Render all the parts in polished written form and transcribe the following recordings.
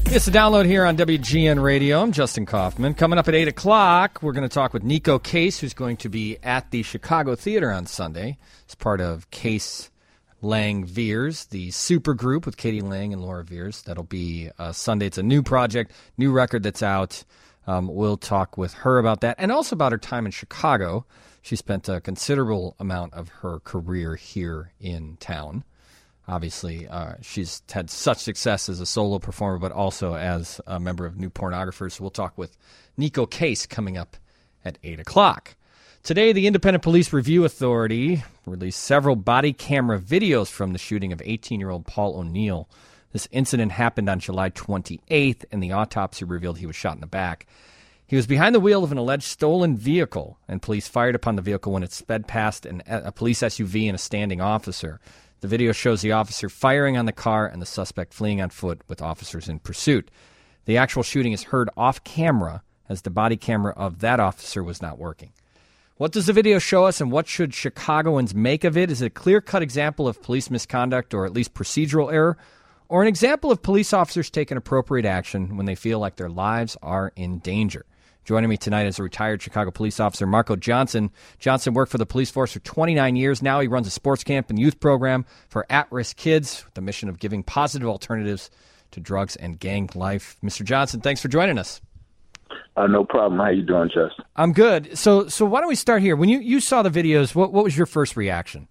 It's a download here on WGN Radio. I'm Justin Kaufman. Coming up at 8 o'clock, we're going to talk with Neko Case, who's going to be at the Chicago Theater on Sunday as part of Case Lang Veers, the super group with Katie Lang and Laura Veers. That'll be Sunday. It's a new project, new record that's out. We'll talk with her about that and also about her time in Chicago. She spent a considerable amount of her career here in town. Obviously, she's had such success as a solo performer, but also as a member of New Pornographers. So we'll talk with Neko Case coming up at 8 o'clock. Today, the Independent Police Review Authority released several body camera videos from the shooting of 18-year-old Paul O'Neill. This incident happened on July 28th, and the autopsy revealed he was shot in the back. He was behind the wheel of an alleged stolen vehicle, and police fired upon the vehicle when it sped past a police SUV and a standing officer. The video shows the officer firing on the car and the suspect fleeing on foot with officers in pursuit. The actual shooting is heard off camera as the body camera of that officer was not working. What does the video show us, and what should Chicagoans make of it? Is it a clear-cut example of police misconduct or at least procedural error, or an example of police officers taking appropriate action when they feel like their lives are in danger? Joining me tonight is a retired Chicago police officer, Marco Johnson. Johnson worked for the police force for 29 years. Now he runs a sports camp and youth program for at-risk kids with the mission of giving positive alternatives to drugs and gang life. Mr. Johnson, thanks for joining us. No problem. How you doing, Justin? I'm good. So why don't we start here? When you saw the videos, what was your first reaction?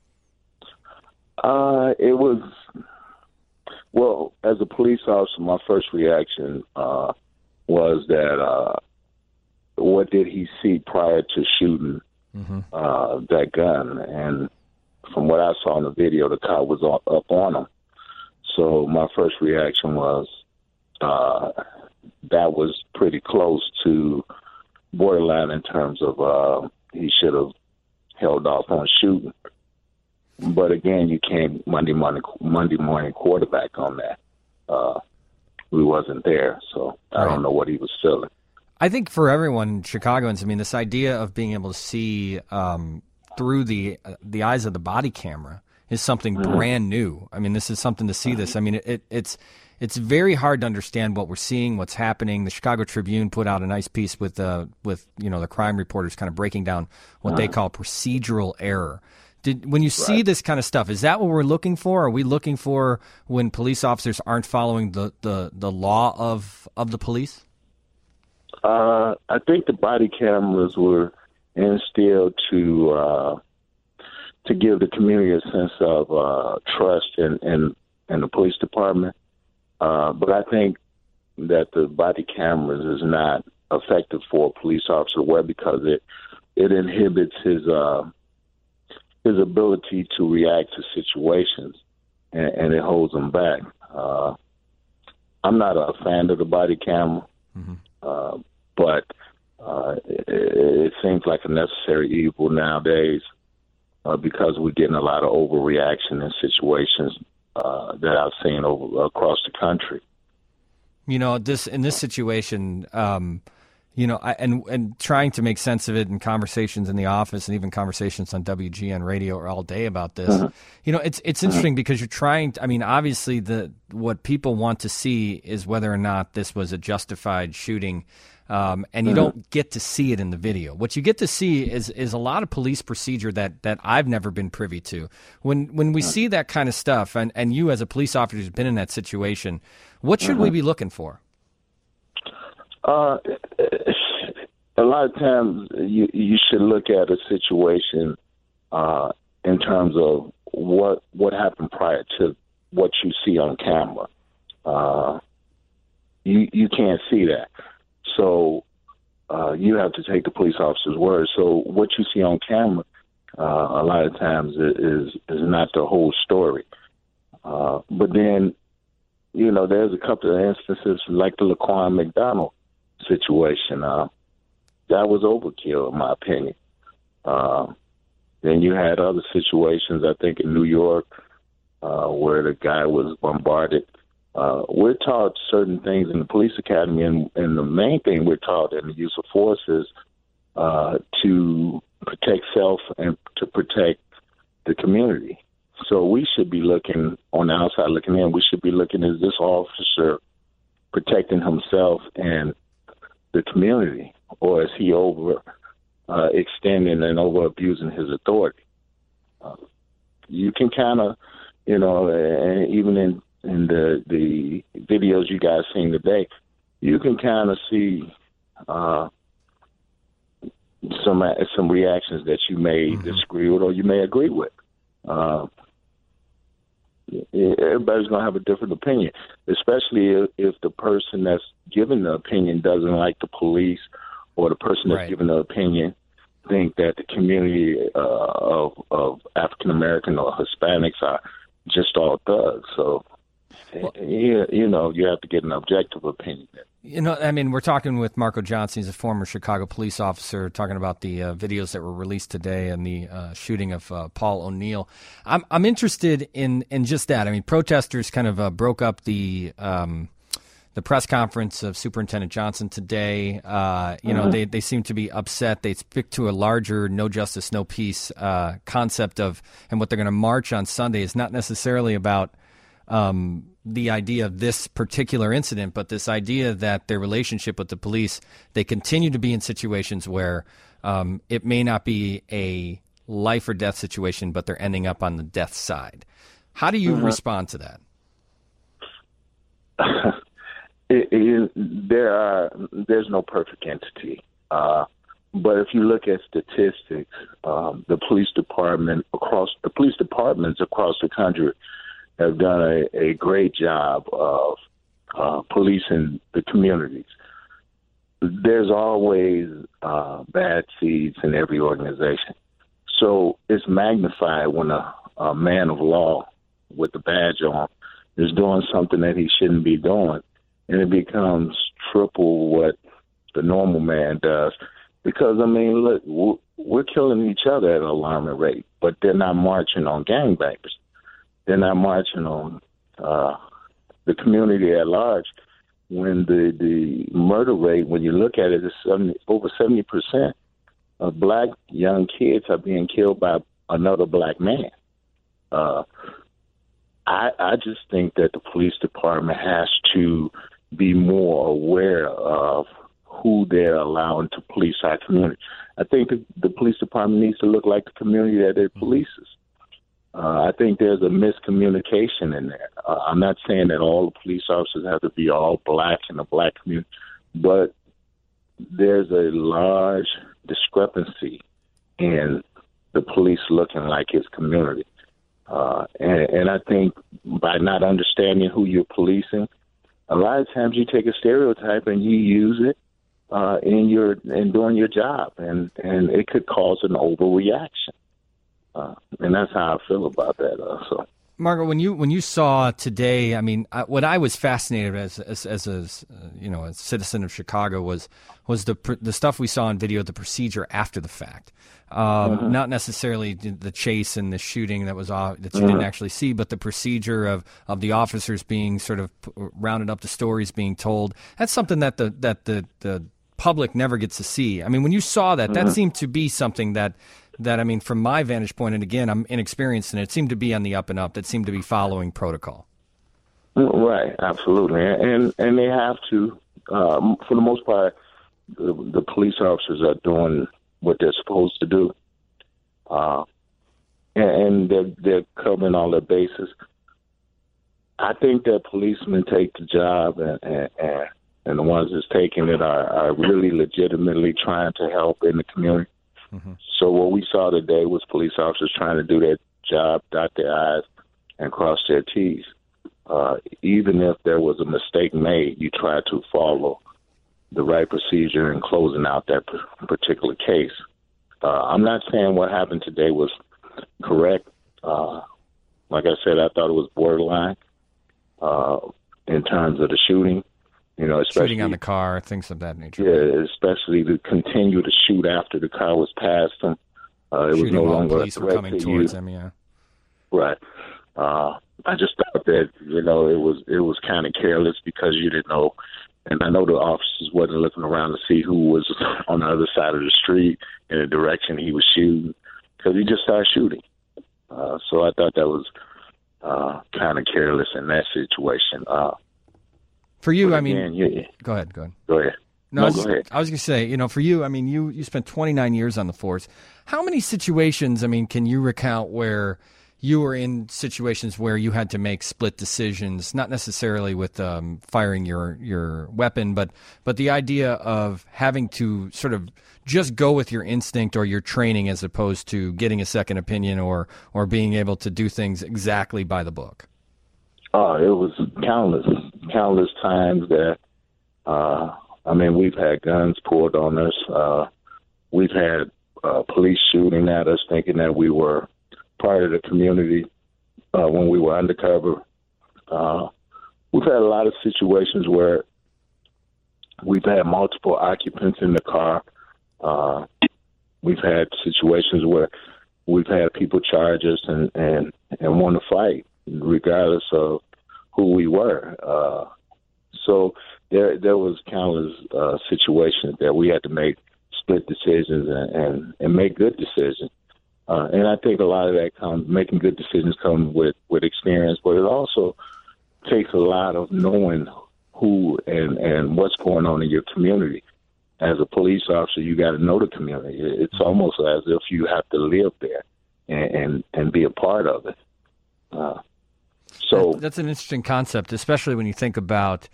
It was, well, as a police officer, my first reaction was that what did he see prior to shooting that gun? And from what I saw in the video, the car was up on him. So my first reaction was that was pretty close to borderline in terms of he should have held off on shooting. But again, you can't Monday morning quarterback on that. We wasn't there, so I don't know what he was feeling. I think for everyone, Chicagoans, I mean, this idea of being able to see through the eyes of the body camera is something brand new. I mean, this is something to see this. I mean, it's very hard to understand what we're seeing, what's happening. The Chicago Tribune put out a nice piece with the crime reporters kind of breaking down what they call procedural error. When you see this kind of stuff, is that what we're looking for? Are we looking for when police officers aren't following the law of the police? I think the body cameras were instilled to give the community a sense of trust in the police department. But I think that the body cameras is not effective for a police officer to wear because it inhibits his ability to react to situations, and it holds him back. I'm not a fan of the body camera. But it seems like a necessary evil nowadays because we're getting a lot of overreaction in situations that I've seen across the country. You know, in this situation, and trying to make sense of it in conversations in the office and even conversations on WGN Radio all day about this. You know, it's interesting because you're trying to, I mean, obviously what people want to see is whether or not this was a justified shooting. And you don't get to see it in the video. What you get to see is a lot of police procedure that I've never been privy to. When we see that kind of stuff, and you as a police officer who's been in that situation, what should we be looking for? A lot of times you should look at a situation in terms of what happened prior to what you see on camera. You can't see that. So you have to take the police officer's word. So what you see on camera a lot of times is not the whole story. But then, you know, there's a couple of instances like the Laquan McDonald situation. That was overkill, in my opinion. Then you had other situations, I think, in New York where the guy was bombarded. We're taught certain things in the police academy, and the main thing we're taught in the use of force is to protect self and to protect the community. So we should be looking on the outside looking in. We should be looking, is this officer protecting himself and the community, or is he over extending and over abusing his authority? You can kind of, and even in the videos you guys seen today, you can kind of see some reactions that you may disagree with or you may agree with. Everybody's going to have a different opinion, especially if the person that's giving the opinion doesn't like the police, or the person that's giving the opinion think that the community of African American or Hispanics are just all thugs. So, you have to get an objective opinion. We're talking with Marco Johnson. He's a former Chicago police officer, talking about the videos that were released today and the shooting of Paul O'Neill. I'm interested in just that. I mean, protesters kind of broke up the press conference of Superintendent Johnson today. They seem to be upset. They speak to a larger no justice, no peace concept of, and what they're going to march on Sunday is not necessarily about the idea of this particular incident, but this idea that their relationship with the police, they continue to be in situations where it may not be a life or death situation, but they're ending up on the death side. How do you respond to that? There's no perfect entity. But if you look at statistics, the police departments across the country have done a great job of policing the communities. There's always bad seeds in every organization. So it's magnified when a man of law with a badge on is doing something that he shouldn't be doing, and it becomes triple what the normal man does. Because, look, we're killing each other at an alarming rate, but they're not marching on gangbangers. They're not marching on the community at large. When the murder rate, when you look at it, is over 70% of black young kids are being killed by another black man. I just think that the police department has to be more aware of who they're allowing to police our community. I think the police department needs to look like the community that it polices. I think there's a miscommunication in there. I'm not saying that all the police officers have to be all black in the black community, but there's a large discrepancy in the police looking like its community. And I think by not understanding who you're policing, a lot of times you take a stereotype and you use it in doing your job, and it could cause an overreaction. And that's how I feel about that. Margo, when you saw today, what I was fascinated as a citizen of Chicago was the stuff we saw on video, the procedure after the fact, not necessarily the chase and the shooting that you didn't actually see, but the procedure of the officers being sort of rounded up, the stories being told. That's something that the public never gets to see. When you saw that, that seemed to be something that from my vantage point, and again, I'm inexperienced in it, seemed to be on the up and up, that seemed to be following protocol. Right, absolutely. And they have to, for the most part, the police officers are doing what they're supposed to do. And they're covering all their bases. I think that policemen take the job, and the ones that's taking it are really legitimately trying to help in the community. So what we saw today was police officers trying to do their job, dot their I's, and cross their T's. Even if there was a mistake made, you try to follow the right procedure in closing out that particular case. I'm not saying what happened today was correct. Like I said, I thought it was borderline in terms of the shooting. Especially shooting on the car, things of that nature. Yeah, especially to continue to shoot after the car was past them. It was no longer police a were threat coming to towards you. them. Yeah, right. I just thought that it was kind of careless because you didn't know, and I know the officers wasn't looking around to see who was on the other side of the street in the direction he was shooting, because he just started shooting. So I thought that was kind of careless in that situation. For you, But I mean, again, go ahead. Go ahead. No, Go ahead. I was going to say, for you, I mean, you spent 29 years on the force. How many situations, I mean, can you recount where you were in situations where you had to make split decisions, not necessarily with firing your weapon, but the idea of having to sort of just go with your instinct or your training as opposed to getting a second opinion or being able to do things exactly by the book? Oh, it was countless times that, we've had guns pulled on us. We've had police shooting at us thinking that we were part of the community when we were undercover. We've had a lot of situations where we've had multiple occupants in the car. We've had situations where we've had people charge us and want to fight, regardless of who we were. So there was countless situations that we had to make split decisions and make good decisions. And I think a lot of that making good decisions comes with experience, but it also takes a lot of knowing who and what's going on in your community. As a police officer, you got to know the community. It's almost as if you have to live there and be a part of it. So that's an interesting concept, especially when you think about,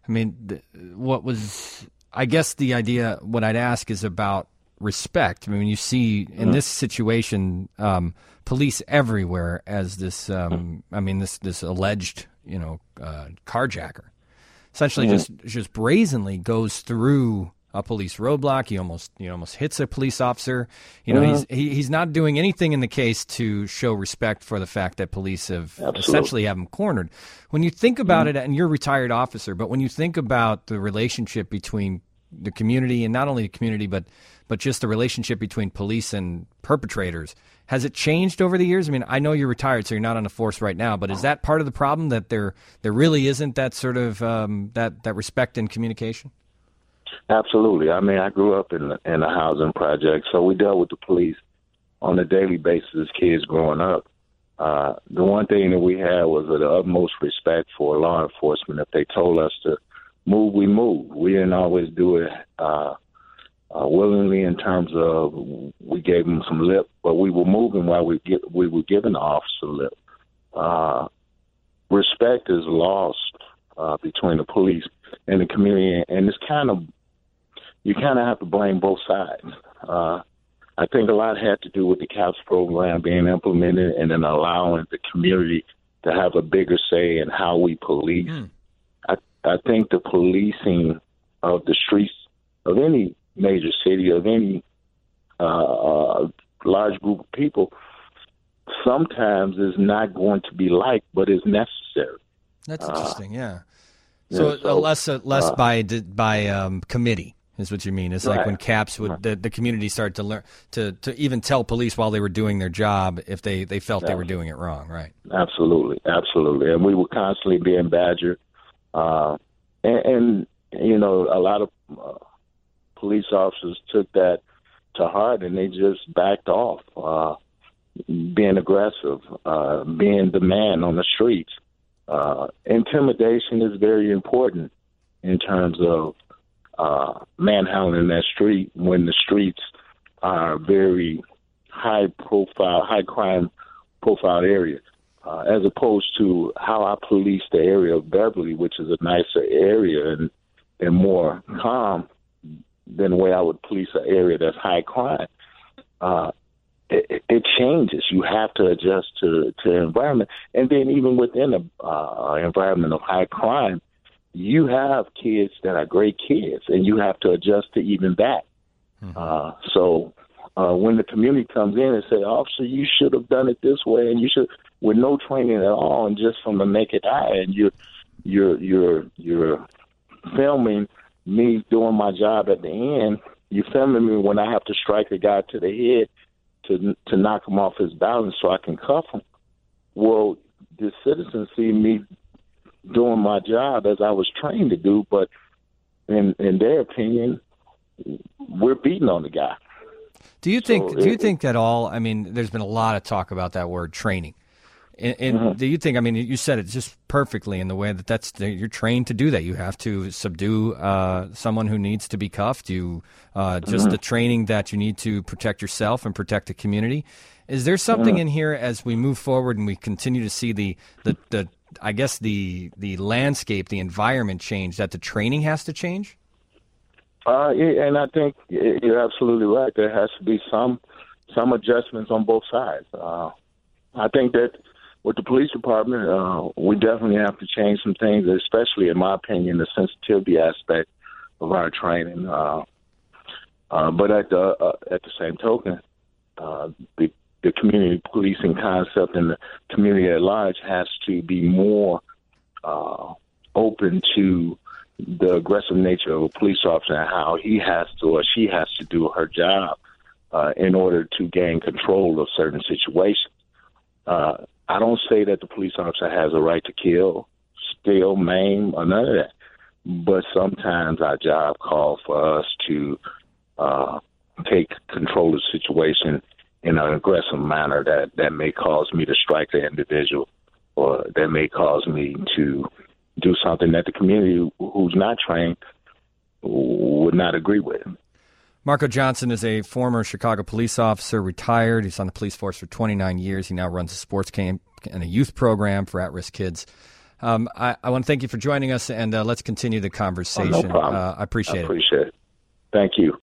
I guess the idea, what I'd ask is about respect. I mean, when you see in this situation, police everywhere as this, this alleged, carjacker, essentially just brazenly goes through a police roadblock. He almost hits a police officer. He's not doing anything in the case to show respect for the fact that police have essentially have him cornered. When you think about it, and you're a retired officer, but when you think about the relationship between the community, and not only the community, but just the relationship between police and perpetrators, has it changed over the years? I mean, I know you're retired, so you're not on the force right now, but is that part of the problem, that there really isn't that sort of that respect and communication? Absolutely. I mean, I grew up in a housing project, so we dealt with the police on a daily basis as kids growing up. The one thing that we had was the utmost respect for law enforcement. If they told us to move, we moved. We didn't always do it willingly, in terms of we gave them some lip, but we were moving while we were giving the officer lip. Respect is lost between the police and the community, and you kind of have to blame both sides. I think a lot had to do with the CAPS program being implemented and then allowing the community to have a bigger say in how we police. I think the policing of the streets of any major city, of any large group of people, sometimes is not going to be liked, but is necessary. That's interesting, yeah. So less by committee is what you mean. It's like when CAPS would the community started to learn to even tell police while they were doing their job if they felt they were doing it wrong, right? Absolutely, and we were constantly being badgered, and a lot of police officers took that to heart and they just backed off, being aggressive, being the man on the streets. Intimidation is very important in terms of manhandling that street when the streets are very high crime profile areas, as opposed to how I police the area of Beverly, which is a nicer area and more calm than the way I would police an area that's high crime. It changes. You have to adjust to the environment. And then even within an environment of high crime, you have kids that are great kids, and you have to adjust to even that. So when the community comes in and say, officer, you should have done it this way, and you should, with no training at all, and just from the naked eye, and you're filming me doing my job at the end, you're filming me when I have to strike a guy to the head to knock him off his balance so I can cuff him. Well, the citizens see me doing my job as I was trained to do, but in their opinion, we're beating on the guy. Do you think that all? I mean, there's been a lot of talk about that word training, And do you think, I mean, you said it just perfectly in the way that you're trained to do that. You have to subdue someone who needs to be cuffed. Just the training that you need to protect yourself and protect the community. Is there something in here as we move forward and we continue to see the landscape, the environment change, that the training has to change? And I think you're absolutely right. There has to be some adjustments on both sides. I think that with the police department, we definitely have to change some things, especially, in my opinion, the sensitivity aspect of our training. But at the same token, the community policing concept and the community at large has to be more open to the aggressive nature of a police officer and how he has to or she has to do her job in order to gain control of certain situations. I don't say that the police officer has a right to kill, steal, maim, or none of that. But sometimes our job calls for us to take control of the situation in an aggressive manner that may cause me to strike the individual, or that may cause me to do something that the community who's not trained would not agree with. Marco Johnson is a former Chicago police officer, retired. He's on the police force for 29 years. He now runs a sports camp and a youth program for at-risk kids. I want to thank you for joining us, and let's continue the conversation. No problem. I appreciate it. I appreciate it. Thank you.